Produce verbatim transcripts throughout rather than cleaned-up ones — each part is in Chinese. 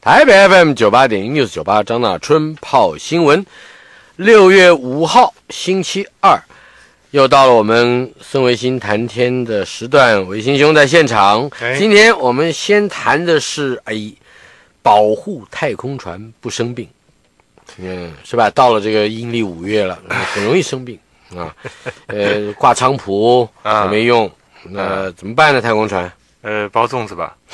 台北 F M 九八点一 News 九八张大春泡新闻，六月五号星期二，又到了我们孙维新谈天的时段，维新兄在现场。 哎、 今天我们先谈的是哎，保护太空船不生病，嗯，是吧？到了这个阴历五月了，很容易生病啊。呃，挂菖蒲也没用，那、呃、怎么办呢？太空船？ 呃，包粽子吧。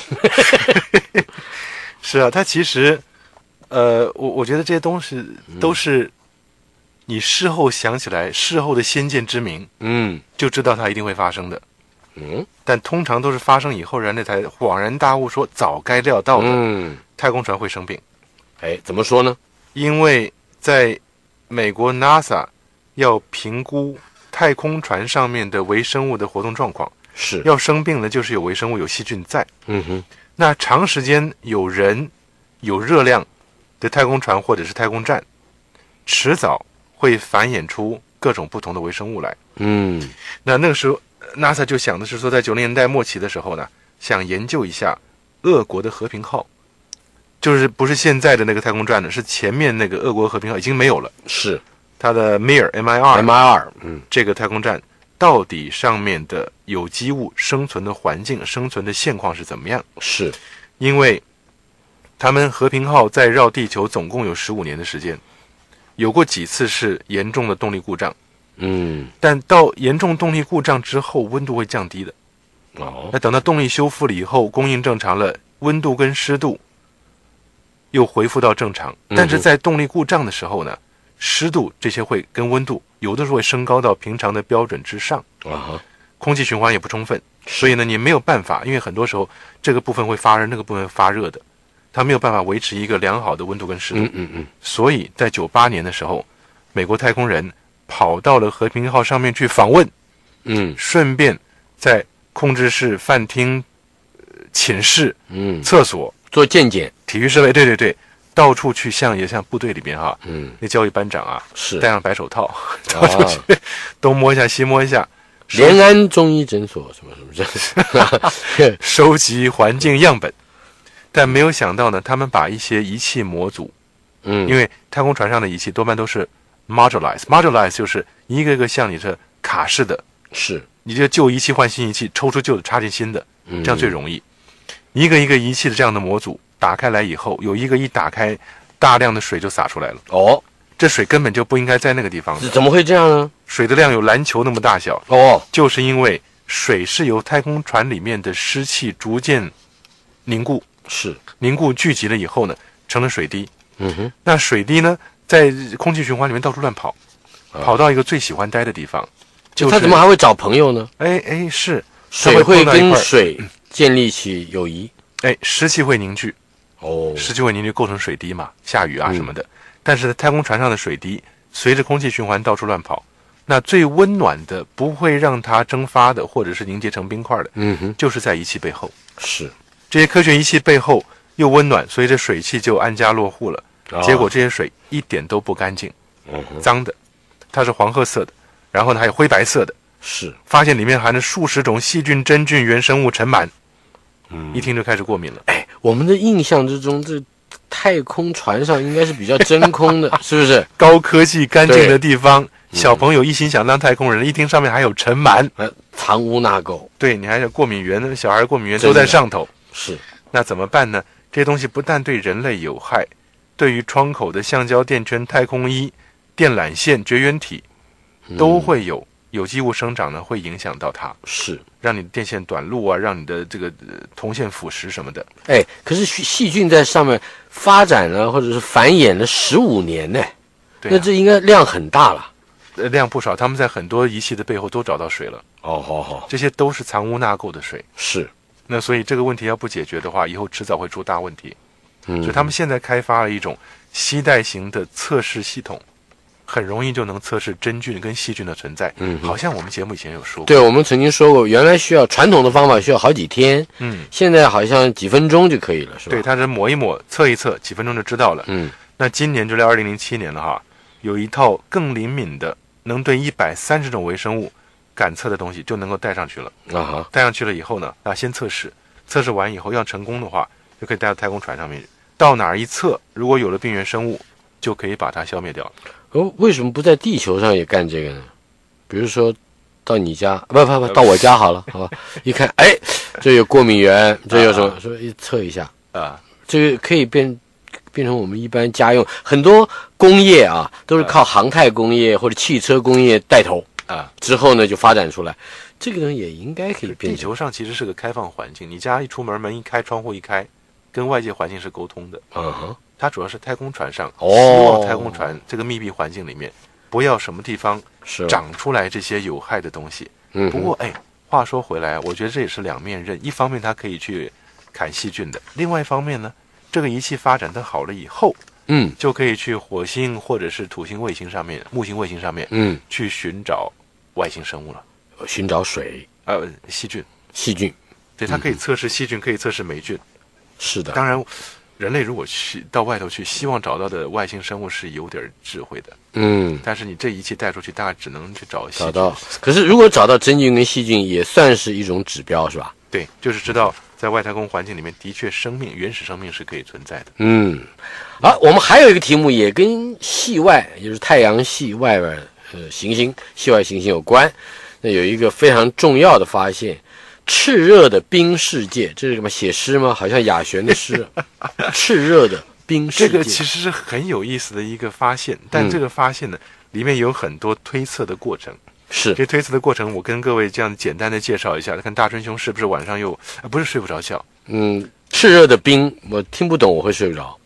是啊，它其实，呃，我我觉得这些东西都是你事后想起来，事后的先见之明， 嗯， 就知道它一定会发生的。 嗯， 但通常都是发生以后，人类才恍然大悟，说早该料到的。 嗯， 太空船会生病。 哎，怎么说呢？ 因为在美国 NASA 要评估太空船上面的微生物的活动状况， 是要生病了，就是有微生物、有细菌在。 嗯哼。 那长时间有人、有热量的太空船或者是太空站，迟早会繁衍出各种不同的微生物来。 嗯， 那那个时候 NASA 就想的是说，在九零年代末期的时候呢，想研究一下俄国的和平号，就是不是现在的那个太空站呢，是前面那个俄国和平号已经没有了， 是它的 Mir M I R M I R， 嗯， 这个太空站到底上面的有机物生存的环境、生存的现况是怎么样？ 是， 因为他们和平号在绕地球总共有十五年的时间，有过几次是严重的动力故障， 嗯， 但到严重动力故障之后，温度会降低的。 哦， 那等到动力修复了以后，供应正常了，温度跟湿度又恢复到正常。但是在动力故障的时候呢，湿度这些会跟温度有的时候会升高到平常的标准之上， 啊， 空气循环也不充分，所以呢你没有办法，因为很多时候这个部分会发热，那个部分发热的，它没有办法维持一个良好的温度跟湿度。 嗯嗯嗯。所以在九八年的时候，美国太空人跑到了和平号上面去访问， 嗯， 顺便在控制室、饭厅、寝室、 嗯， 厕所做健检、 体育设备，对对对。到处去像也像部队里边哈， 嗯， 那教育班长啊， 是戴上白手套，到处去、啊、东摸一下西摸一下， 联安中医诊所什么什么收集环境样本，但没有想到呢，他们把一些仪器模组， 嗯， 因为太空船上的仪器多半都是 modularize，modularize 就是一个一个像你是卡式的， 是， 你这旧仪器换新仪器，抽出旧的插进新的， 嗯、 这样最容易。一个一个仪器的这样的模组。打开来以后，有一个一打开，大量的水就洒出来了。 哦， 这水根本就不应该在那个地方。 怎么会这样呢？ 水的量有篮球那么大小。 哦， 就是因为水是由太空船里面的湿气逐渐凝固， 是凝固聚集了以后呢，成了水滴。 嗯哼， 那水滴呢，在空气循环里面到处乱跑，啊、跑到一个最喜欢待的地方。就是它怎么还会找朋友呢？ 哎哎，是水会跟水建立起友谊。 哎，湿气会凝聚。 哦， 湿气会凝聚构成水滴嘛，下雨啊什么的。嗯、但是太空船上的水滴随着空气循环到处乱跑，那最温暖的不会让它蒸发的，或者是凝结成冰块的， 嗯哼， 就是在仪器背后。 是这些科学仪器背后又温暖，所以这水汽就安家落户了。哦、结果这些水一点都不干净， 嗯哼， 脏的，它是黄褐色的，然后呢还有灰白色的， 是发现里面含着数十种细菌、真菌、原生物尘螨。 嗯， 一听就开始过敏了。 哎，我们的印象之中，这太空船上应该是比较真空的，是不是？ 高科技、干净的地方，小朋友一心想当太空人，嗯、一听上面还有尘螨， 呃，藏污纳垢。 对，你还有过敏源，小孩过敏源都在上头。 是， 那怎么办呢？这些东西不但对人类有害，对于窗口的橡胶垫圈、太空衣、电缆线、绝缘体，都会有。有机物生长呢，会影响到它， 是让你的电线短路啊，让你的这个、呃、铜线腐蚀什么的。 哎，可是细菌在上面发展了或者是繁衍了十五年呢， 对啊、 那这应该量很大了。 呃，量不少，他们在很多仪器的背后都找到水了。 哦，好好， 这些都是藏污纳垢的水。 是， 那所以这个问题要不解决的话，以后迟早会出大问题。 嗯， 所以他们现在开发了一种携带型的测试系统。很容易就能测试真菌跟细菌的存在。 嗯， 好像我们节目以前有说过。 对，我们曾经说过，原来需要传统的方法需要好几天， 嗯， 现在好像几分钟就可以了，是吧？ 对，它是抹一抹、测一测，几分钟就知道了。 嗯， 那今年就是二零零七年了哈，有一套更灵敏的，能对一百三十种微生物感测的东西就能够带上去了。 啊哈， 带上去了以后呢，啊，先测试，测试完以后要成功的话，就可以带到太空船上面到哪儿一测，如果有了病原生物，就可以把它消灭掉。 哦，为什么不在地球上也干这个呢？比如说到你家，不不不，到我家好了，好吧？一看，哎，这有过敏源，这有什么？说一测一下啊， 这个可以变变成我们一般家用，很多工业啊都是靠航太工业或者汽车工业带头啊， 之后呢就发展出来。这个呢也应该可以变。 地球上其实是个开放环境，你家一出门，门一开，窗户一开，跟外界环境是沟通的。 嗯哼， 它主要是太空船上， 哦， 希望太空船这个密闭环境里面，不要什么地方是长出来这些有害的东西。 嗯， 不过哎，话说回来，我觉得这也是两面刃。一方面它可以去砍细菌的，另外一方面呢，这个仪器发展的好了以后， 嗯， 就可以去火星或者是土星卫星上面、木星卫星上面， 嗯， 去寻找外星生物了。 寻找水， 呃，细菌， 细菌， 对，它可以测试细菌，可以测试霉菌。 是的， 当然，人类如果去到外头去，希望找到的外星生物是有点智慧的。 嗯， 但是你这仪器带出去，大家只能去找细菌。 找到，可是如果找到真菌跟细菌，也算是一种指标，是吧？ 对，就是知道在外太空环境里面，的确生命、原始生命是可以存在的。 嗯，好，我们还有一个题目也跟系外，也就是太阳系外边呃行星、系外行星有关。那有一个非常重要的发现，炽热的冰世界，这是什么？写诗吗？好像雅璇的诗。炽热的冰世界， 这个其实是很有意思的一个发现，但这个发现呢，嗯、里面有很多推测的过程。 是这推测的过程，我跟各位这样简单的介绍一下，看大春兄是不是晚上又、啊、不是睡不着觉？ 嗯，炽热的冰，我听不懂，我会睡不着。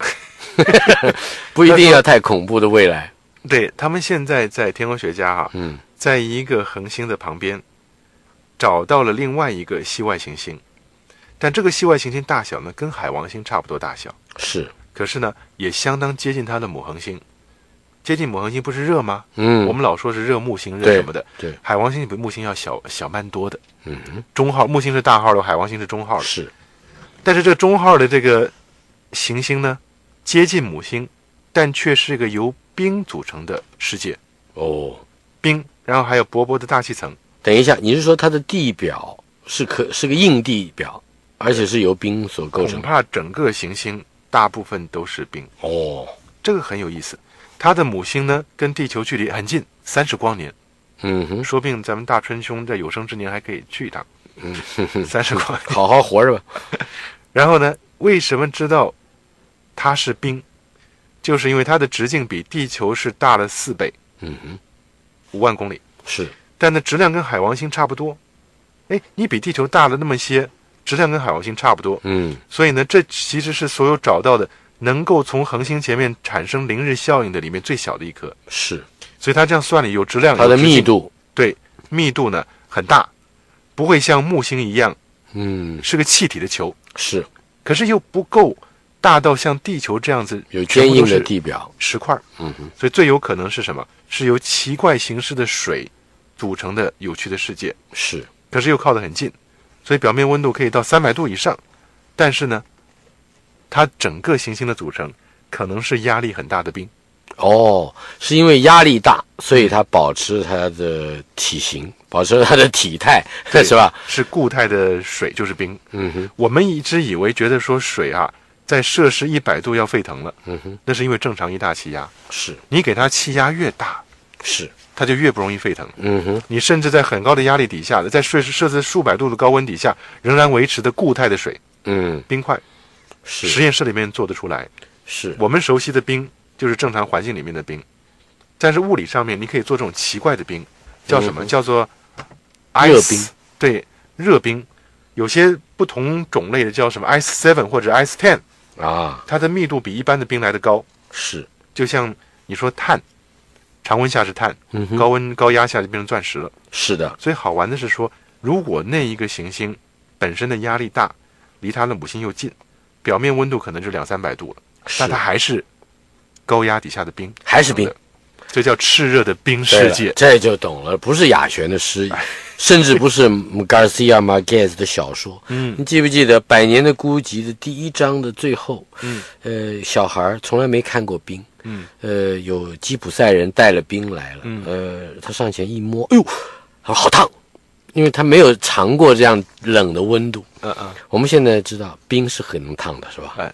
不一定要太恐怖的未来。 对，他们现在在天文学家哈、啊， 嗯， 在一个恒星的旁边找到了另外一个系外行星，但这个系外行星大小呢，跟海王星差不多大小， 是， 可是呢，也相当接近它的母恒星。接近母恒星不是热吗？ 嗯， 我们老说是热木星、热什么的。 对，对海王星比木星要小小蛮多的。 嗯哼， 中号，木星是大号的，海王星是中号的。 是， 但是这个中号的这个行星呢，接近母星，但却是一个由冰组成的世界。 哦， 冰，然后还有薄薄的大气层。 等一下，你是说它的地表是可是个硬地表，而且是由冰所构成？ 恐怕整个行星大部分都是冰。 哦， 这个很有意思。它的母星呢，跟地球距离很近，三十光年。 嗯哼， 说不定咱们大春兄在有生之年还可以去一趟。 嗯哼哼， 三十光年， 好好活着吧。 然后呢，为什么知道它是冰？就是因为它的直径比地球是大了四倍。 嗯哼， 五万公里。 是， 但呢，质量跟海王星差不多。哎，你比地球大了那么些，质量跟海王星差不多。 嗯， 所以呢，这其实是所有找到的能够从恒星前面产生凌日效应的里面最小的一颗。 是， 所以它这样算了，有质量， 它的密度， 对，密度呢很大，不会像木星一样， 嗯， 是个气体的球， 是， 可是又不够大到像地球这样子有坚硬的地表， 石块。 嗯哼， 所以最有可能是什么？是由奇怪形式的水组成的有趣的世界。 是， 可是又靠得很近，所以表面温度可以到三百度以上，但是呢，它整个行星的组成可能是压力很大的冰。 哦，是因为压力大，所以它保持它的体型，保持它的体态，是吧？ 是固态的水就是冰。 嗯哼， 我们一直以为觉得说水啊，在摄氏一百度要沸腾了。 嗯哼， 那是因为正常一大气压， 是你给它气压越大， 是， 它就越不容易沸腾。 嗯哼， 你甚至在很高的压力底下，在摄氏摄氏数百度的高温底下，仍然维持的固态的水， 嗯， 冰块， 是实验室里面做得出来。 是， 我们熟悉的冰就是正常环境里面的冰，但是物理上面你可以做这种奇怪的冰，叫什么？ 嗯、 叫做 ice, 热冰。 对，热冰。有些不同种类的叫什么 ice seven 或者 ice ten 啊， 它的密度比一般的冰来得高。 是， 就像你说碳，常温下是碳， 嗯、 高温高压下就变成钻石了。 是的。 所以好玩的是说，如果那一个行星本身的压力大，离它的母星又近，表面温度可能就两三百度了，但它还是高压底下的冰， 还是冰， 这叫炽热的冰世界。 这就懂了，不是雅璇的诗，甚至不是 Garcia Marquez 的小说。 嗯， 你记不记得《百年的孤寂》的第一章的最后？ 嗯， 呃，小孩从来没看过冰。 嗯， 呃，有吉普赛人带了冰来了。 嗯， 呃，他上前一摸，哎呦，他说好烫，因为他没有尝过这样冷的温度。 嗯嗯， 我们现在知道冰是很能烫的，是吧？ 嗯，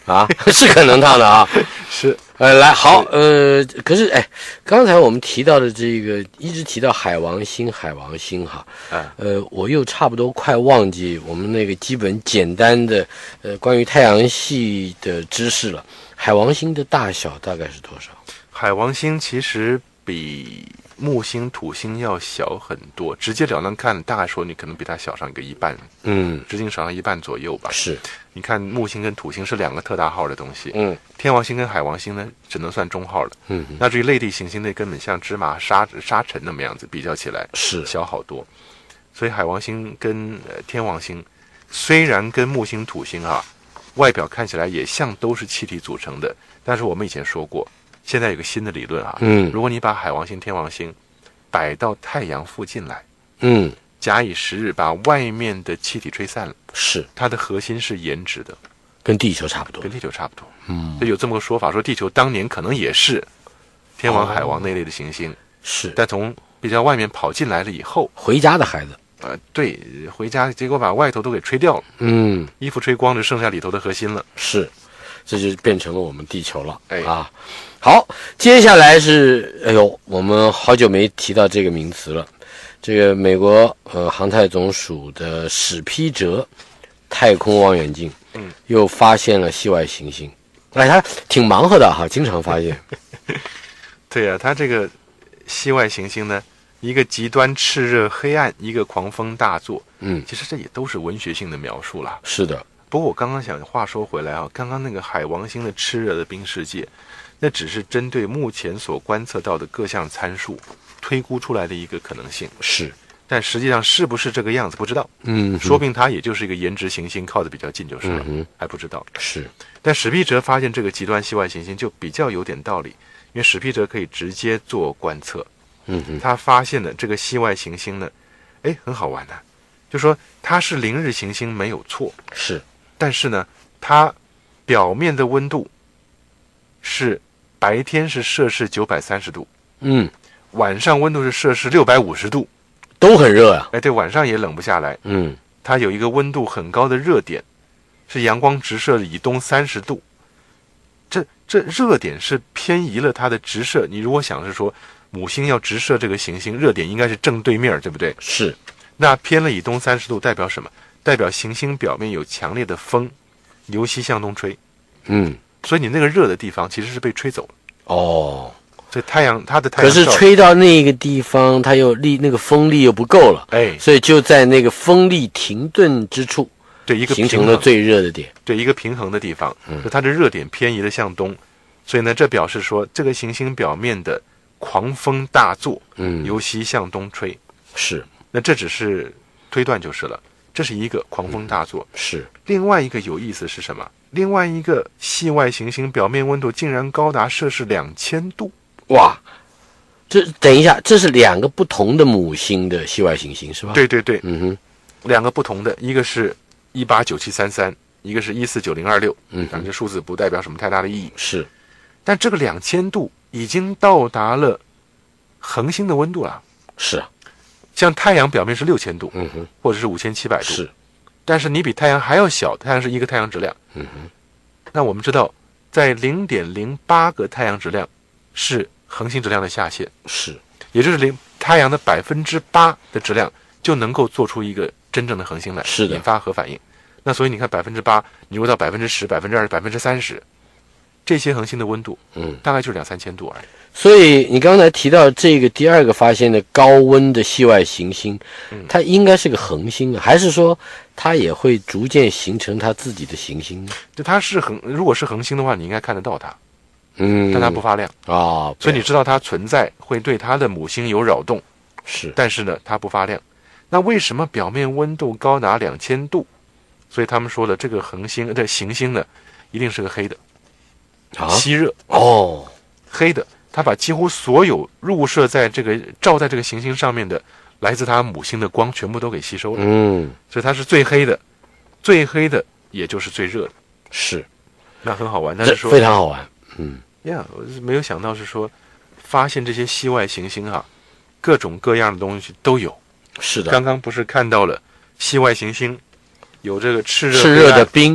啊，是可能烫的啊。 是， 呃，来好，呃，可是哎，刚才我们提到的这个，一直提到海王星，海王星哈， 啊， 呃，我又差不多快忘记我们那个基本简单的呃关于太阳系的知识了。海王星的大小大概是多少？ 海王星其实比木星、土星要小很多，直截了当看，大概说你可能比它小上一个一半， 嗯， 直径少上一半左右吧。 是， 你看木星跟土星是两个特大号的东西， 嗯， 天王星跟海王星呢，只能算中号了。 嗯， 那至于类地行星，那根本像芝麻沙沙尘那么样子，比较起来是小好多。所以海王星跟、呃、天王星，虽然跟木星、土星啊，外表看起来也像都是气体组成的，但是我们以前说过，现在有个新的理论啊， 嗯， 如果你把海王星、天王星摆到太阳附近来， 嗯， 假以时日，把外面的气体吹散了， 是， 它的核心是颜值的， 跟地球差不多， 跟地球差不多。 嗯， 就有这么个说法，说地球当年可能也是天王、海王那类的行星，哦、 是， 但从比较外面跑进来了以后， 回家的孩子， 呃，对，回家结果把外头都给吹掉了， 嗯， 衣服吹光了，剩下里头的核心了， 是，这就变成了我们地球了， 哎啊。好，接下来是，哎呦，我们好久没提到这个名词了。这个美国呃航太总署的史批哲太空望远镜， 嗯， 又发现了系外行星。哎，他挺忙活的哈，经常发现。 对啊，它这个系外行星呢，一个极端炽热黑暗，一个狂风大作， 嗯， 其实这也都是文学性的描述啦。 是的。 不过我刚刚想话说回来啊，刚刚那个海王星的炽热的冰世界，那只是针对目前所观测到的各项参数推估出来的一个可能性， 是， 但实际上是不是这个样子不知道， 嗯， 说不定它也就是一个颜值行星，靠得比较近就是了， 嗯、 还不知道。 是， 但史皮哲发现这个极端系外行星就比较有点道理，因为史皮哲可以直接做观测， 嗯哼， 他发现的这个系外行星呢，哎，很好玩的、啊，就说它是凌日行星没有错， 是。 但是呢，它表面的温度是白天是摄氏九百三十度， 嗯， 晚上温度是摄氏六百五十度， 都很热啊。 哎，对，晚上也冷不下来。 嗯， 它有一个温度很高的热点，是阳光直射以东三十度。这这热点是偏移了它的直射。你如果想是说母星要直射这个行星，热点应该是正对面，对不对？ 是。 那偏了以东三十度代表什么？代表行星表面有强烈的风，由西向东吹。 嗯， 所以你那个热的地方其实是被吹走了。 哦， 所以太阳它的太阳， 可是吹到那个地方，它又力那个风力又不够了， 哎， 所以就在那个风力停顿之处， 对一个形成了最热的点， 对一个平衡的地方， 嗯， 就它的热点偏移了向东，所以呢，这表示说这个行星表面的狂风大作， 嗯， 由西向东吹， 是， 那这只是推断就是了。这是一个狂风大作， 嗯，是。 另外一个有意思是什么？另外一个系外行星表面温度竟然高达摄氏两千度， 哇！这等一下，这是两个不同的母星的系外行星是吧？ 对对对， 嗯哼， 两个不同的，一个是一八九七三三，一个是一四九零二六， 嗯， 反正数字不代表什么太大的意义。 是， 但这个两千度已经到达了恒星的温度了。 是啊。 像太阳表面是六千度， 嗯哼， 或者是五千七百度， 是， 但是你比太阳还要小，太阳是一个太阳质量， 嗯哼， 那我们知道，在零点零八个太阳质量是恒星质量的下限， 是， 也就是零太阳的百分之八的质量就能够做出一个真正的恒星来， 是的， 引发核反应。那所以你看百分之八，你如果到百分之十、百分之二十、百分之三十，这些恒星的温度， 嗯， 大概就是两三千度而已。 所以你刚才提到这个第二个发现的高温的系外行星， 嗯， 它应该是个恒星啊，还是说它也会逐渐形成它自己的行星呢？ 就它是恒，如果是恒星的话，你应该看得到它， 嗯， 但它不发亮啊，哦， 所以你知道它存在会对它的母星有扰动， 是， 但是呢，它不发亮。那为什么表面温度高达两千度？所以他们说了，这个恒星的行星呢，一定是个黑的， 啊， 吸热哦， 黑的。它把几乎所有入射在这个照在这个行星上面的来自它母星的光全部都给吸收了， 嗯， 所以它是最黑的，最黑的也就是最热的， 是， 那很好玩。但是说非常好玩，嗯， 呀，我是没有想到是说发现这些系外行星哈、啊，各种各样的东西都有。 是的， 刚刚不是看到了系外行星有这个炽热炽热的冰，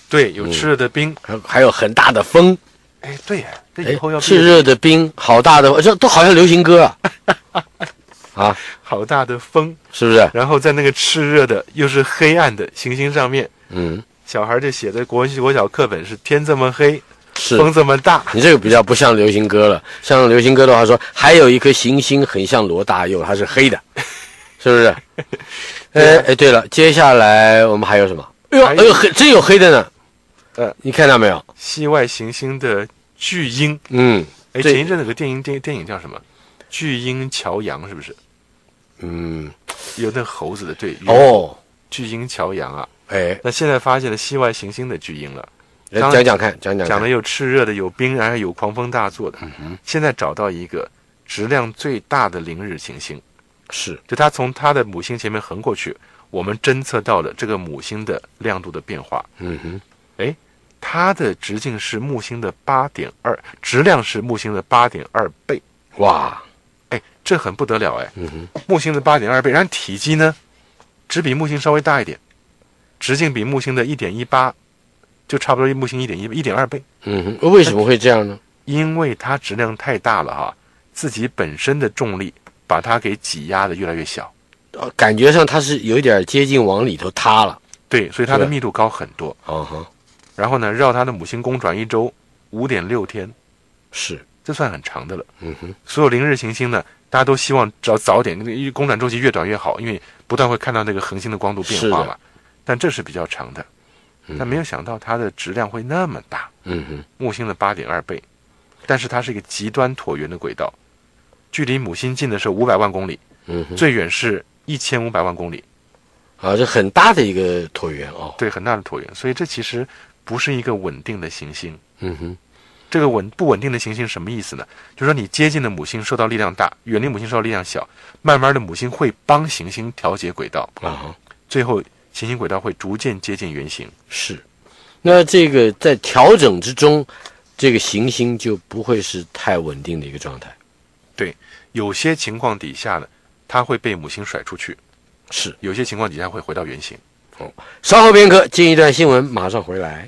对，有炽热的冰， 还有还有很大的风。 哎，对呀，这以后要炽热的冰，好大的，这都好像流行歌啊。啊， 好大的风， 是不是？ 然后在那个炽热的又是黑暗的行星上面， 嗯， 小孩就写的国文系国小课本是天这么黑， 是风这么大。 你这个比较不像流行歌了，像流行歌的话说，还有一颗行星很像罗大佑，它是黑的，是不是？哎哎，对了，接下来我们还有什么？哎呦哎呦，黑真有黑的呢。 呃， 你看到没有？ 系外行星的巨鹰。 嗯， 哎，前一阵子有个电影电电影叫什么？巨鹰乔洋是不是？ 嗯， 有那猴子的对哦， 巨鹰乔洋啊。 哎， 那现在发现了系外行星的巨鹰了。 来讲讲看，讲讲讲的有炽热的，有冰，然后有狂风大作的。 嗯哼， 现在找到一个质量最大的凌日行星， 是， 就它从它的母星前面横过去，我们侦测到了这个母星的亮度的变化。 嗯哼， 哎，它的直径是木星的八点二，质量是木星的八点二倍。 哇， 哎，这很不得了哎。 嗯哼， 木星的八点二倍，然后体积呢，只比木星稍微大一点，直径比木星的一点一八。就差不多木星一点一一点二倍。 嗯哼，为什么会这样呢？ 因为它质量太大了哈，自己本身的重力把它给挤压的越来越小。 呃，感觉上它是有一点接近往里头塌了。 对，所以它的密度高很多。 嗯哼， 然后呢，绕它的母星公转一周五点六天， 是， 这算很长的了。 嗯哼， 所有凌日行星呢，大家都希望早早点，因为公转周期越短越好，因为不断会看到那个恒星的光度变化嘛。但这是比较长的。但没有想到它的质量会那么大， 嗯哼， 木星的八点二倍，但是它是一个极端椭圆的轨道，距离母星近的是五百万公里， 嗯哼， 最远是一千五百万公里， 啊，这很大的一个椭圆哦， 对，很大的椭圆，所以这其实不是一个稳定的行星。 嗯哼， 这个稳不稳定的行星什么意思呢？就是说你接近的母星受到力量大，远离母星受到力量小，慢慢的母星会帮行星调节轨道啊， 最后行星轨道会逐渐接近圆形。 是，那这个在调整之中，这个行星就不会是太稳定的一个状态。 对，有些情况底下呢，它会被母星甩出去； 是， 有些情况底下会回到圆形。 哦，稍后片刻，进一段新闻，马上回来。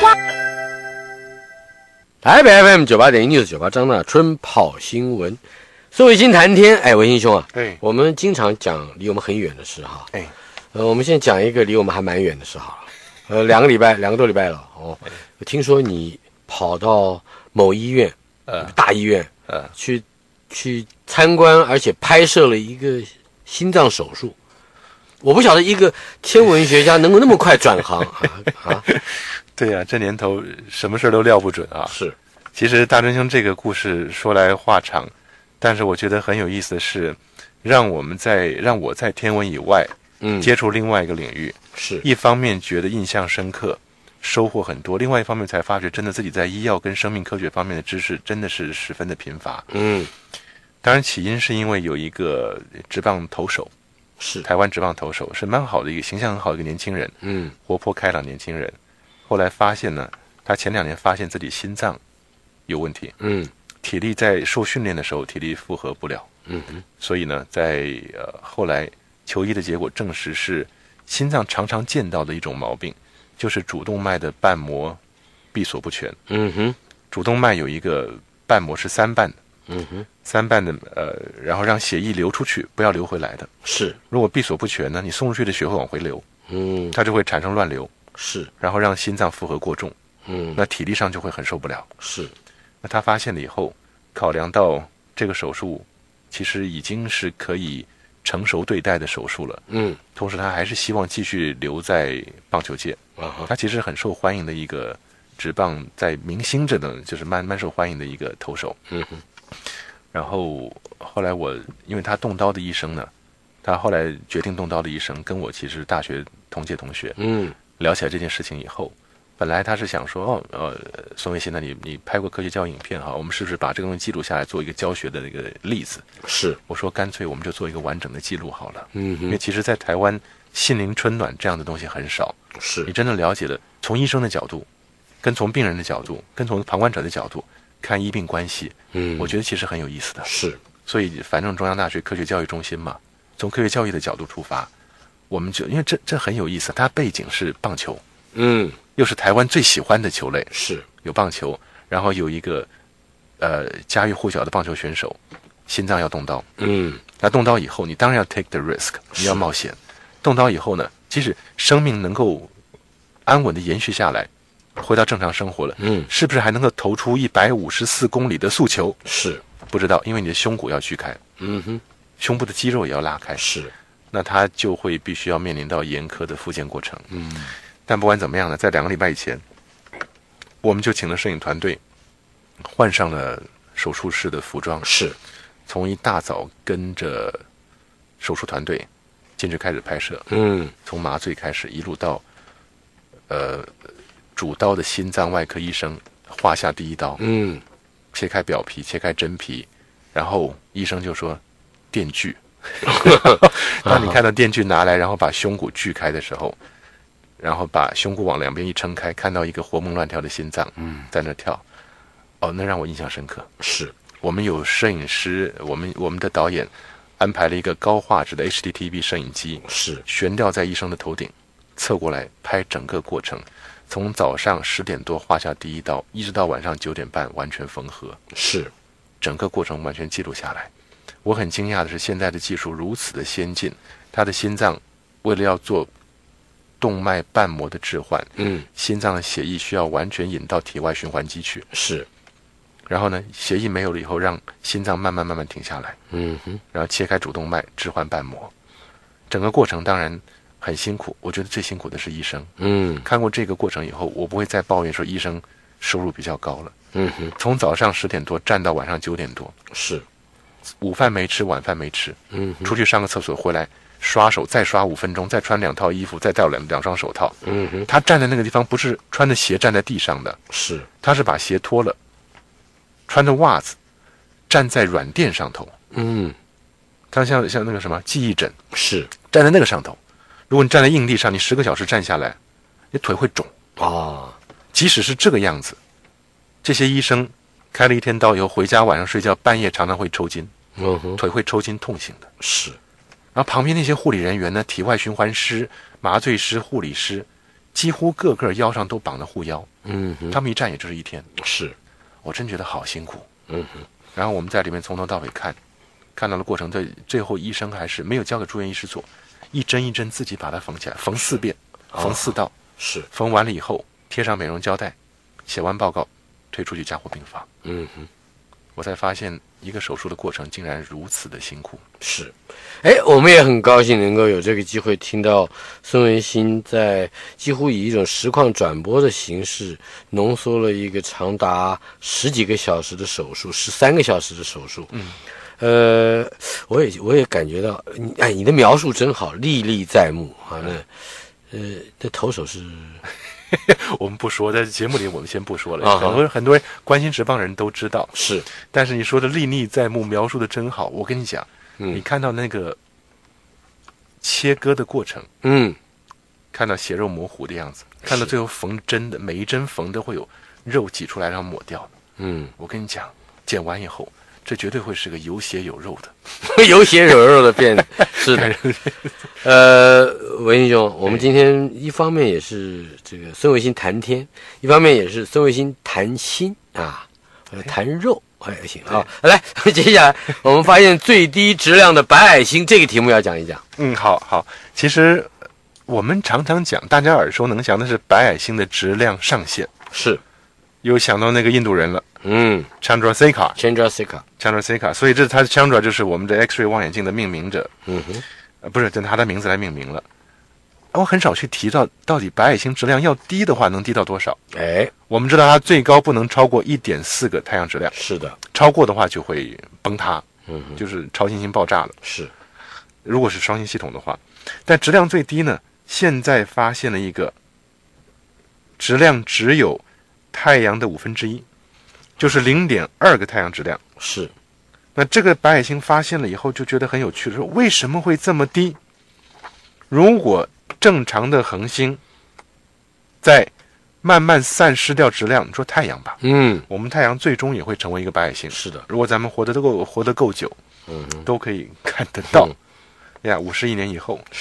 台北 F M 九八点一 News 九八张大春跑新闻，宋伟新谈天。哎，文新兄啊， 哎， 我们经常讲离我们很远的事哈。 哎。 呃，我们现在讲一个离我们还蛮远的事好了。呃，两个礼拜，两个多礼拜了哦。我听说你跑到某医院，呃，大医院，呃，去去参观，而且拍摄了一个心脏手术。我不晓得一个天文学家能够那么快转行啊啊！ 对呀、啊，这年头什么事都料不准啊。 是， 其实大真兄这个故事说来话长，但是我觉得很有意思的是，让我们在让我在天文以外。嗯，接触另外一个领域， 是一方面觉得印象深刻，收获很多；另外一方面才发觉，真的自己在医药跟生命科学方面的知识真的是十分的贫乏。 嗯， 当然起因是因为有一个职棒投手， 是台湾职棒投手，是蛮好的一个形象很好的一个年轻人， 嗯， 活泼开朗年轻人。后来发现呢，他前两年发现自己心脏有问题， 嗯， 体力在受训练的时候体力负荷不了， 嗯哼， 所以呢，在呃后来。求医的结果证实是心脏常常见到的一种毛病，就是主动脉的瓣膜闭锁不全。 嗯哼， 主动脉有一个瓣膜是三瓣的， 嗯哼， 三瓣的呃，然后让血液流出去，不要流回来的。 是， 如果闭锁不全呢，你送出去的血会往回流， 嗯， 它就会产生乱流， 是， 然后让心脏负荷过重， 嗯， 那体力上就会很受不了。 是， 那他发现了以后，考量到这个手术其实已经是可以。成熟对待的手术了，嗯，同时他还是希望继续留在棒球界，啊，他其实很受欢迎的一个职棒在明星这等就是蛮蛮受欢迎的一个投手，嗯哼。然后后来我因为他动刀的医生呢，他后来决定动刀的医生跟我其实大学同届同学，嗯，聊起来这件事情以后。本来他是想说，哦，呃，宋卫新，那你你拍过科学教育影片哈，我们是不是把这个东西记录下来，做一个教学的那个例子？ 是， 我说干脆我们就做一个完整的记录好了。嗯，因为其实，在台湾心灵春暖这样的东西很少。 是， 你真的了解了，从医生的角度，跟从病人的角度，跟从旁观者的角度看医病关系，嗯，我觉得其实很有意思的。 是， 所以反正中央大学科学教育中心嘛，从科学教育的角度出发，我们就因为这这很有意思，它背景是棒球。 嗯， 又是台湾最喜欢的球类， 是有棒球，然后有一个呃家喻户晓的棒球选手，心脏要动刀， 嗯， 那动刀以后，你当然要 take the risk， 你要冒险。动刀以后呢，即使生命能够安稳的延续下来，回到正常生活了， 嗯， 是不是还能够投出一百五十四公里的速球？ 是不知道，因为你的胸骨要锯开， 嗯哼， 胸部的肌肉也要拉开， 是， 那他就会必须要面临到严苛的复健过程。 嗯， 但不管怎么样呢，在两个礼拜以前，我们就请了摄影团队，换上了手术室的服装， 是从一大早跟着手术团队进去开始拍摄， 嗯， 从麻醉开始，一路到呃主刀的心脏外科医生划下第一刀， 嗯， 切开表皮，切开真皮，然后医生就说电锯。当你看到电锯拿来，然后把胸骨锯开的时候，然后把胸骨往两边一撑开，看到一个活蹦乱跳的心脏，嗯，在那跳，哦，那让我印象深刻。 是我们有摄影师，我们我们的导演安排了一个高画质的 H D T V 摄影机， 是悬吊在医生的头顶，侧过来拍整个过程，从早上十点多划下第一刀，一直到晚上九点半完全缝合， 是， 整个过程完全记录下来。我很惊讶的是，现在的技术如此的先进，他的心脏为了要做动脉瓣膜的置换， 嗯， 心脏的血液需要完全引到体外循环机去， 是， 然后呢，血液没有了以后，让心脏慢慢慢慢停下来， 嗯哼， 然后切开主动脉置换瓣膜，整个过程当然很辛苦，我觉得最辛苦的是医生。 嗯看过这个过程以后，我不会再抱怨说医生收入比较高了。 嗯哼， 从早上十点多站到晚上九点多， 是， 午饭没吃，晚饭没吃， 嗯哼， 出去上个厕所回来刷手，再刷五分钟，再穿两套衣服，再戴两两双手套。 嗯哼， 他站在那个地方不是穿着鞋站在地上的， 是， 他是把鞋脱了，穿着袜子站在软垫上头， 嗯， 他像像那个什么记忆枕， 是站在那个上头。如果你站在硬地上，你十个小时站下来，你腿会肿。 啊， 即使是这个样子，这些医生开了一天刀以后回家晚上睡觉，半夜常常会抽筋， 嗯哼， 腿会抽筋痛醒的。 是， 然后旁边那些护理人员呢，体外循环师、麻醉师、护理师，几乎个个腰上都绑着护腰， 嗯哼， 他们一站也就是一天。 是， 我真觉得好辛苦。 嗯哼， 然后我们在里面从头到尾看，看到了过程，最最后医生还是没有交给住院医师做，一针一针自己把它缝起来，缝四遍，缝四道， 是， 缝完了以后贴上美容胶带，写完报告推出去加护病房。 嗯哼， 我才发现一个手术的过程竟然如此的辛苦。 是，哎，我们也很高兴能够有这个机会听到孙维新在几乎以一种实况转播的形式，浓缩了一个长达十几个小时的手术，十三个小时的手术。 嗯， 呃，我也我也感觉到，你哎，你的描述真好，历历在目啊。那呃，这投手是。 我们不说，在节目里我们先不说了。 啊、 很多很多人关心职棒人都知道， 是。 但是你说的历历在目，描述的真好。我跟你讲， 嗯、 你看到那个切割的过程， 嗯， 看到血肉模糊的样子，看到最后缝针的每一针缝都会有肉挤出来，然后抹掉。 嗯， 我跟你讲，剪完以后，这绝对会是个有血有肉的。 有血有肉的片子，是的。呃，文英兄，我们今天一方面也是这个孙维新谈天，一方面也是孙维新谈心啊，谈肉，哎，行啊。来，接下来我们发现最低质量的白矮星这个题目要讲一讲。 嗯，好好。其实我们常常讲，大家耳熟能详的是白矮星的质量上限， 是。 又想到那个印度人了， 嗯 ，Chandrasekhar， Chandrasekhar， Chandrasekhar， 所以这他 Chandra 就是我们的 X-ray 望远镜的命名者， 嗯哼， 呃，不是，就他的名字来命名了。我很少去提到到底白矮星质量要低的话能低到多少。 哎， 我们知道它最高不能超过 一点四 个太阳质量， 是的， 超过的话就会崩塌， 嗯哼， 就是超新星爆炸了。 是， 如果是双星系统的话，但质量最低呢，现在发现了一个质量只有太阳的五分之一。就是 零点二 个太阳质量。 是， 那这个白矮星发现了以后就觉得很有趣了，说为什么会这么低？如果正常的恒星在慢慢散失掉质量，你说太阳吧， 嗯， 我们太阳最终也会成为一个白矮星。 是的， 如果咱们活得够活得够久， 嗯， 都可以看得到。 嗯呀，五十亿年以后， 是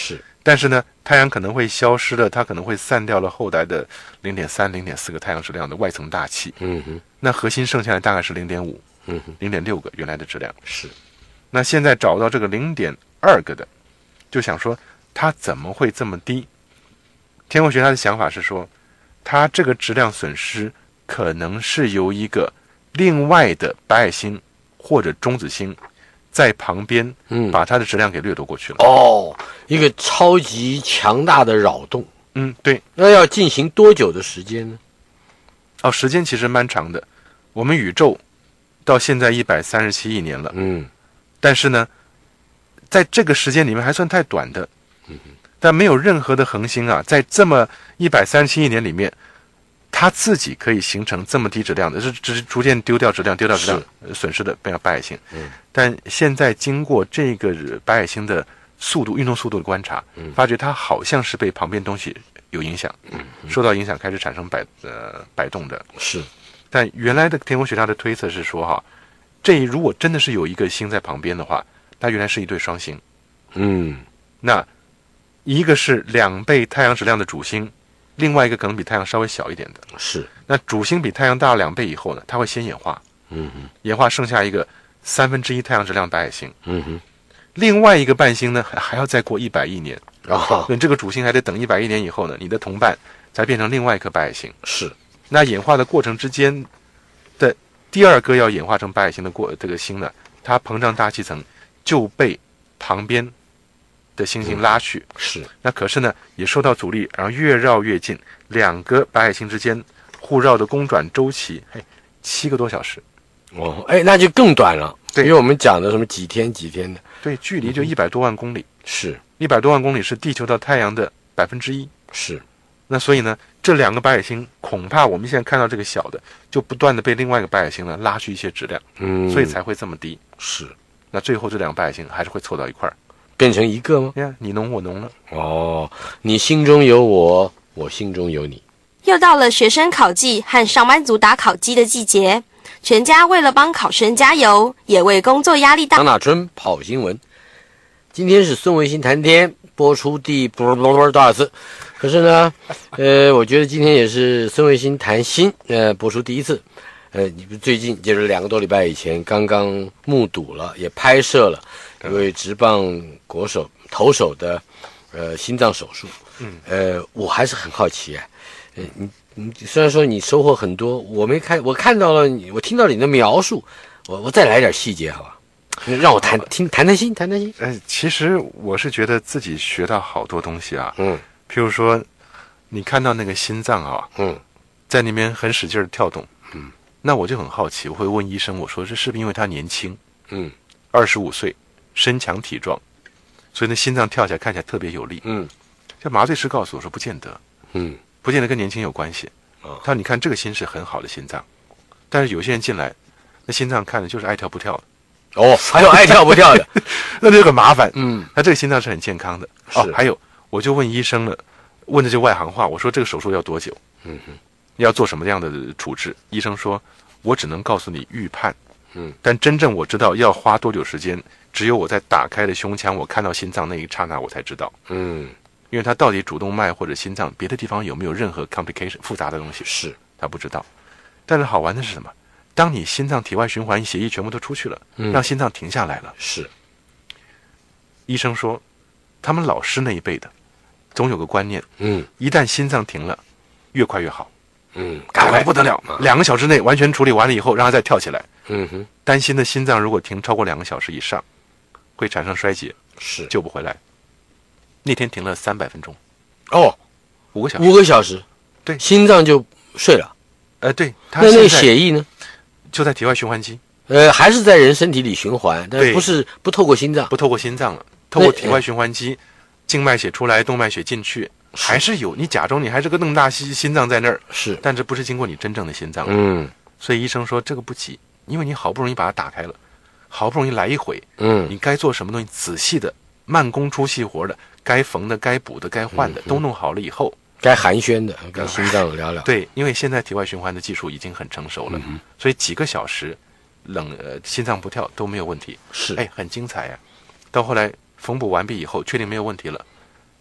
但是呢，太阳可能会消失了，它可能会散掉了后来的零点三、零点四个太阳质量的外层大气。 嗯哼， 那核心剩下的大概是零点五、 嗯哼， 零点六个原来的质量。 是。 那现在找到这个零点二个的，就想说它怎么会这么低？天文学家的想法是说，它这个质量损失可能是由一个另外的白矮星或者中子星在旁边， 嗯， 把它的质量给掠夺过去了。 哦，一个超级强大的扰动。 嗯，对。 那要进行多久的时间呢？ 哦，时间其实蛮长的。我们宇宙到现在一百三十七亿年了。 嗯， 但是呢，在这个时间里面还算太短的。 嗯， 但没有任何的恒星啊，在这么一百三十七亿年里面，它自己可以形成这么低质量的，是只是逐渐丢掉质量，丢掉质量，损失的变成白矮星。 嗯， 但现在经过这个白矮星的速度运动速度的观察， 嗯， 发觉它好像是被旁边东西有影响， 嗯， 受到影响开始产生摆呃摆动的。 是。 但原来的天文学家的推测是说哈，这如果真的是有一个星在旁边的话，它原来是一对双星。 嗯， 那一个是两倍太阳质量的主星，另外一个可能比太阳稍微小一点的。 是。 那主星比太阳大了两倍以后呢，它会先演化。 嗯哼， 演化剩下一个三分之一太阳质量白矮星。 嗯哼， 另外一个伴星呢，还还要再过一百亿年。 哦， 所以这个主星还得等一百亿年以后呢，你的同伴才变成另外一颗白矮星。 是。 那演化的过程之间的第二个要演化成白矮星的过这个星呢，它膨胀大气层就被旁边的星星拉去。 嗯，是。 那可是呢，也受到阻力，然后越绕越近，两个白矮星之间互绕的公转周期，嘿，七个多小时。 哦，哎，那就更短了。 对， 因为我们讲的什么几天几天的。 对，距离就一百多万公里。 是。 一百多万公里是地球到太阳的百分之一。 是。 那所以呢，这两个白矮星恐怕我们现在看到这个小的，就不断的被另外一个白矮星呢拉去一些质量， 嗯， 所以才会这么低。 是。 那最后这两个白矮星还是会凑到一块儿， 变成一个吗？ 呀，你侬我侬了。 哦，你心中有我，我心中有你。 又到了学生考绩和上班族打考绩的季节，全家为了帮考生加油，也为工作压力大。 张大春跑新闻，今天是孙维新谈天播出第不不不多少次？可是呢，呃，我觉得今天也是孙维新谈心呃播出第一次。呃，你不最近就是两个多礼拜以前刚刚目睹了，也拍摄了一位职棒国手投手的呃心脏手术。 嗯， 呃，我还是很好奇啊。呃，你你虽然说你收获很多，我没看，我看到了你，我听到了你的描述，我我再来点细节，好吧？让我谈听谈谈心，谈谈心。 呃，其实我是觉得自己学到好多东西啊。 嗯， 譬如说，你看到那个心脏啊， 嗯， 在那边很使劲的跳动， 嗯， 那我就很好奇，我会问医生，我说这是不是因为他年轻？ 嗯， 二十五岁，身强体壮，所以那心脏跳起来看起来特别有力。 嗯， 这麻醉师告诉我说不见得， 嗯， 不见得跟年轻有关系。 哦， 他说你看这个心是很好的心脏，但是有些人进来，那心脏看着就是爱跳不跳的。 哦，还有爱跳不跳的， 那就很麻烦。 嗯， 他这个心脏是很健康的。哦，还有，我就问医生了，问的这外行话，我说这个手术要多久？ 嗯哼， 要做什么样的处置？医生说，我只能告诉你预判。 嗯， 但真正我知道要花多久时间，只有我在打开了胸腔，我看到心脏那一刹那，我才知道。 嗯， 因为他到底主动脉或者心脏别的地方有没有任何 complication 复杂的东西， 是他不知道。但是好玩的是什么？当你心脏体外循环血液全部都出去了， 嗯， 让心脏停下来了， 是医生说，他们老师那一辈的总有个观念， 嗯， 一旦心脏停了，越快越好。 嗯， 赶快不得了，两个小时内完全处理完了以后，让它再跳起来。 嗯哼， 担心的心脏如果停超过两个小时以上，会产生衰竭， 是救不回来。那天停了三百分钟， 哦， 五个小时， 五个小时， 对， 心脏就睡了。 呃，对，他那那血液呢？ 就在体外循环机， 呃，还是在人身体里循环，但不是不透过心脏， 不透过心脏了，透过体外循环机，静脉血出来，动脉血进去，还是有。你假装你还是个那么大心心脏在那儿， 是， 但这不是经过你真正的心脏。 嗯， 所以医生说这个不急，因为你好不容易把它打开了，好不容易来一回， 嗯， 你该做什么东西仔细的，慢工出细活的，该缝的、该补的、该换的、嗯、都弄好了以后。 该寒暄的，跟心脏聊聊。 对，因为现在体外循环的技术已经很成熟了，嗯、所以几个小时冷呃心脏不跳都没有问题。 是， 哎，很精彩呀、啊。到后来缝补完毕以后，确定没有问题了，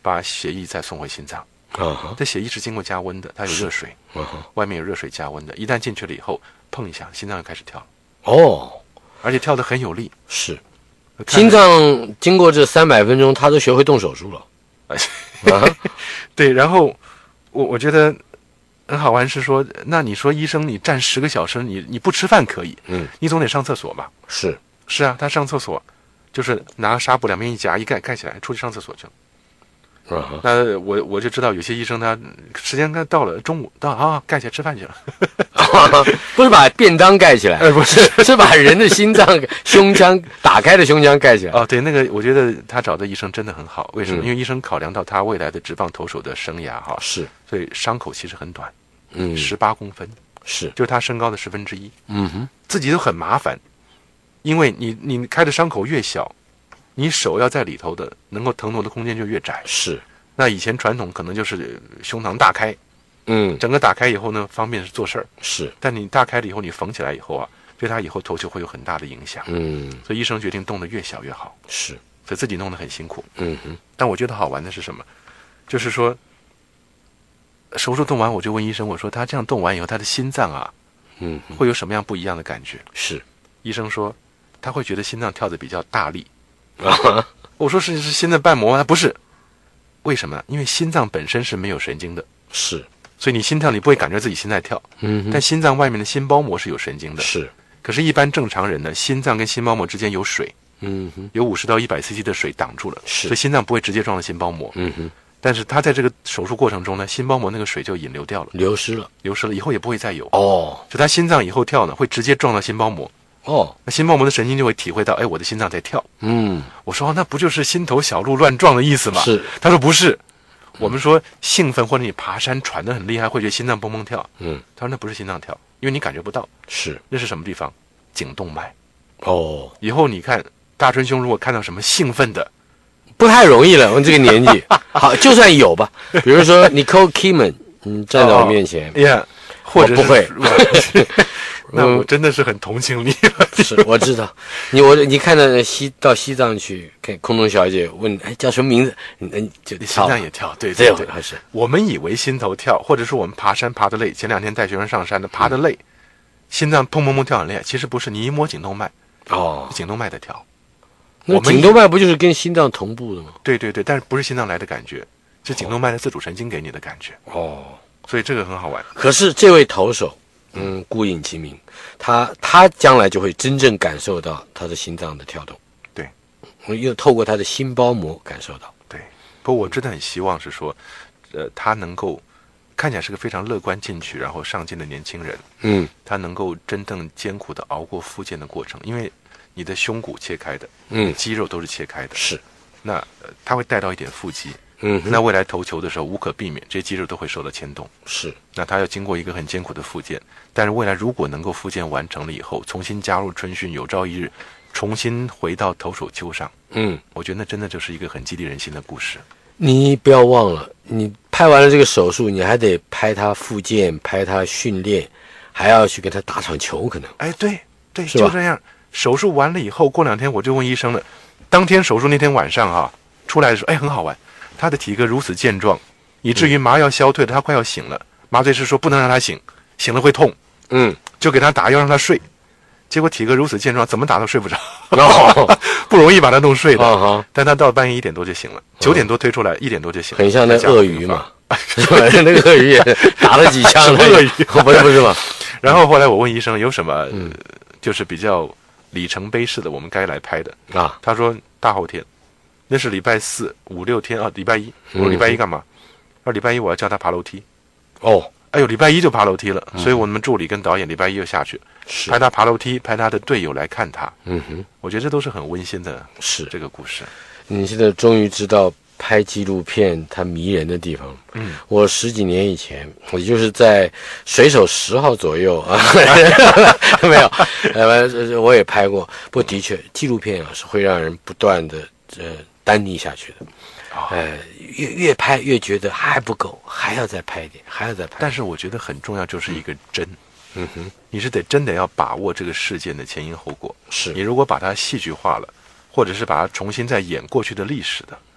把血液再送回心脏。 啊， 这血液是经过加温的，它有热水， 啊外面有热水加温的，一旦进去了以后，碰一下，心脏就开始跳， 哦， 而且跳得很有力。 是， 看心脏经过这三百分钟，他都学会动手术了。啊， 对，然后我我觉得很好玩是说，那你说医生你站十个小时，你你不吃饭可以， 嗯， 你总得上厕所吧？ 是， 是啊，他上厕所就是拿纱布两边一夹一盖盖起来，出去上厕所去了。 啊， 那我我就知道有些医生他时间该到了，中午到啊，盖起来吃饭去了。 不是把便当盖起来， 哎，不是， 是把人的心脏、胸腔打开的胸腔盖起来。 哦，对，那个我觉得他找的医生真的很好，为什么？ 嗯因为医生考量到他未来的职棒投手的生涯哈， 是， 所以伤口其实很短， 嗯， 十八公分， 是， 就是他身高的十分之一， 嗯哼， 自己都很麻烦，因为你你开的伤口越小，你手要在里头的能够腾挪的空间就越窄。 是， 那以前传统可能就是胸膛大开， 嗯， 整个打开以后呢，方便是做事儿。 是， 但你大开了以后，你缝起来以后啊，对他以后投球会有很大的影响。 嗯， 所以医生决定动得越小越好， 是， 所以自己弄得很辛苦。 嗯哼， 但我觉得好玩的是什么？就是说，手术动完，我就问医生，我说他这样动完以后，他的心脏啊， 嗯哼， 会有什么样不一样的感觉？ 是， 医生说他会觉得心脏跳得比较大力。 啊， 我说是是心的瓣膜吗？不是，为什么呢？因为心脏本身是没有神经的， 是， 所以你心跳你不会感觉自己心在跳， 嗯哼， 但心脏外面的心包膜是有神经的。 是， 可是，一般正常人呢，心脏跟心包膜之间有水， 嗯哼， 有五十到一百 C C 的水挡住了， 是所以心脏不会直接撞到心包膜。 嗯哼， 但是他在这个手术过程中呢，心包膜那个水就引流掉了， 流失了。 流失了以后也不会再有。 哦， 就他心脏以后跳呢，会直接撞到心包膜， 哦， 那心包膜的神经就会体会到，哎，我的心脏在跳。 嗯， 我说、哦、那不就是心头小鹿乱撞的意思吗？ 是。 他说不是，我们说兴奋或者你爬山喘得很厉害，会觉得心脏蹦蹦跳。 嗯， 他说那不是心脏跳，因为你感觉不到， 是， 那是什么地方？颈动脉。 哦， 以后你看大春兄如果看到什么兴奋的， 不太容易了，我们这个年纪。好，就算有吧，比如说 Nicole Kidman，嗯，站在我面前， 哎呀，或者是我不会那我真的是很同情你了。 是我知道，你我你看到西到西藏去看空中小姐问，哎叫什么名字？你你就你心跳了脏也跳，对这对对。 回还是我们以为心头跳，或者是我们爬山爬得累，前两天带学生上山的爬得累，心脏砰砰砰跳很厉害，其实不是，你一摸颈动脉， 哦， 颈动脉在跳。 那我们颈动脉不就是跟心脏同步的吗？ 对对对，但是不是心脏来的感觉，是颈动脉的自主神经给你的感觉， 哦， 所以这个很好玩。 可是这位投手，嗯，孤影其名，他他将来就会真正感受到他的心脏的跳动， 对， 又透过他的心包膜感受到， 对，不过我真的很希望是说，呃，他能够看起来是个非常乐观进取，然后上进的年轻人， 嗯他能够真正艰苦的熬过复健的过程，因为你的胸骨切开的， 嗯， 肌肉都是切开的， 是， 那、呃、他会带到一点腹肌， 嗯哼， 那未来投球的时候无可避免，这些肌肉都会受到牵动。 是， 那他要经过一个很艰苦的复健，但是未来如果能够复健完成了以后，重新加入春训，有朝一日重新回到投手丘上， 嗯， 我觉得那真的就是一个很激励人心的故事。 你不要忘了，你拍完了这个手术，你还得拍他复健，拍他训练，还要去跟他打场球，可能， 哎，对对， 是吧就这样。手术完了以后，过两天我就问医生了，当天手术那天晚上啊，出来的时候，哎，很好玩，他的体格如此健壮，以至于麻药消退了，他快要醒了。麻醉师说不能让他醒，醒了会痛， 嗯， 就给他打药让他睡。结果体格如此健壮，怎么打都睡不着， 哦， 不容易把他弄睡的。 啊哈， 但他到半夜一点多就醒了，九点多推出来，一点多就醒了， 很像那在家鳄鱼嘛，是吧？那个鳄鱼也打了几枪， 什么鳄鱼不是不是嘛？ 然后后来我问医生有什么， 嗯就是比较里程碑式的，我们该来拍的。 啊， 他说大后天，那是礼拜四五六天啊，礼拜一。我说嗯礼拜一干嘛？啊，礼拜一我要叫他爬楼梯。 哦， 哎呦，礼拜一就爬楼梯了，所以我们助理跟导演礼拜一又下去是拍他爬楼梯，拍他的队友来看他。 嗯哼， 我觉得这都是很温馨的是。 这个故事。 你现在终于知道拍纪录片它迷人的地方。 嗯， 我十几年以前，我就是在水手十号左右啊，没有，呃，我也拍过。不过的确，纪录片啊是会让人不断的呃耽溺下去的。 哦呃，越越拍越觉得还不够，还要再拍一点，还要再拍。 但是我觉得很重要，就是一个真。 嗯哼， 你是得真的要把握这个事件的前因后果。 是你如果把它戏剧化了，或者是把它重新再演过去的历史的，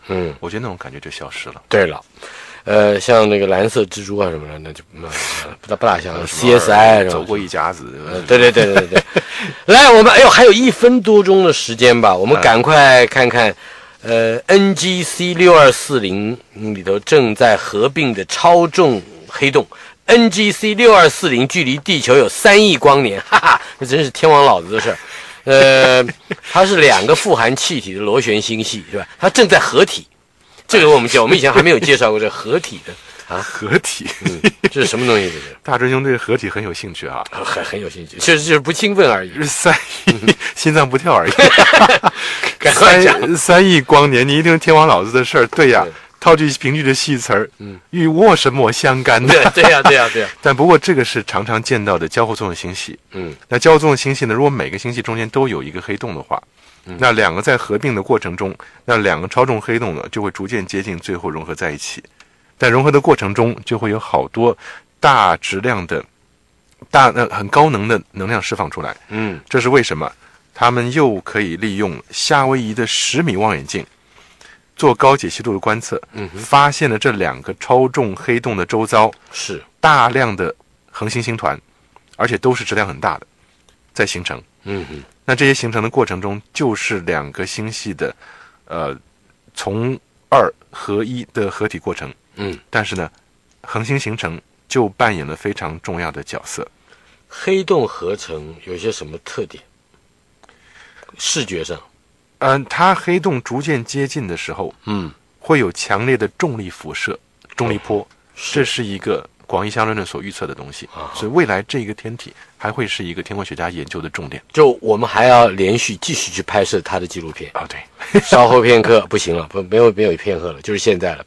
嗯， 我觉得那种感觉就消失了。 对了，呃，像那个蓝色蜘蛛啊什么的，那就不不大不大像 C S I 走过一甲子， 呃，对对对对对。来，我们哎呦，还有一分多钟的时间吧，我们赶快看看，呃 ，N G C 六二四零里头正在合并的超重黑洞。N G C 六二四零距离地球有三亿光年，哈哈，那真是天王老子的事儿。呃，它是两个富含气体的螺旋星系，是吧？它正在合体。这个我们讲，我们以前还没有介绍过这合体的啊， 合体， 嗯，这是什么东西？这是大师兄对合体很有兴趣啊， 很很有兴趣，就是就是不兴奋而已， 三亿心脏不跳而已。 赶快讲三三亿光年，你一定是天王老子的事儿，对呀。套句评剧的戏词儿，嗯，与我什么相干的？ 对对呀、啊，对呀、啊，对呀、啊。 但不过这个是常常见到的交互作用星系， 嗯， 那交互作用星系呢，如果每个星系中间都有一个黑洞的话，嗯、那两个在合并的过程中，那两个超重黑洞呢就会逐渐接近，最后融合在一起。在融合的过程中，就会有好多大质量的、大呃很高能的能量释放出来。 嗯， 这是为什么？他们又可以利用夏威夷的十米望远镜。做高解析度的观测，嗯，发现了这两个超重黑洞的周遭是大量的恒星星团，而且都是质量很大的，在形成。 嗯哼， 那这些形成的过程中，就是两个星系的，呃，从二合一的合体过程。 嗯， 但是呢，恒星形成就扮演了非常重要的角色。 黑洞合成有些什么特点？视觉上。 嗯，它黑洞逐渐接近的时候， 嗯， 会有强烈的重力辐射、重力波， 哦、是这是一个广义相对论所预测的东西， 啊、 所以未来这个天体还会是一个天文学家研究的重点。 就我们还要连续继续去拍摄它的纪录片啊、哦，对， 稍后片刻不行了，不没有没有片刻了，就是现在了，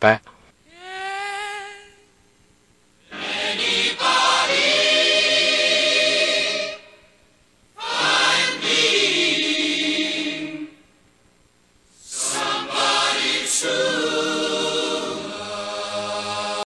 拜。True.